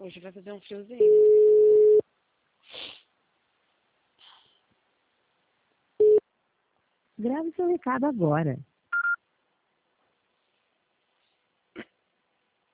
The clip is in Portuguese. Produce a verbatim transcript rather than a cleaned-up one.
Hoje vai fazer um friozinho. Grave seu recado agora.